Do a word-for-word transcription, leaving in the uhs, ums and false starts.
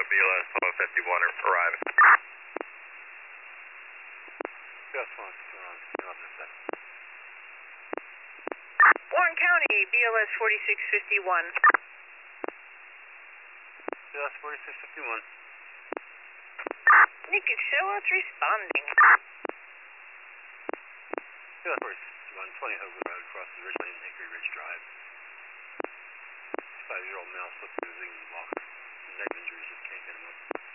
B L S one fifty-one are arriving. B L S one fifty-one, on this side. Warren County, B L S forty-six fifty-one. B L S forty-six fifty-one. Naked show us responding. B L S forty-six fifty-one, twenty Hoagland Road, crosses Ridge Lane, Hickory Ridge Drive. Five-year-old male slipped through the walk. Neck injuries, just can't get him up.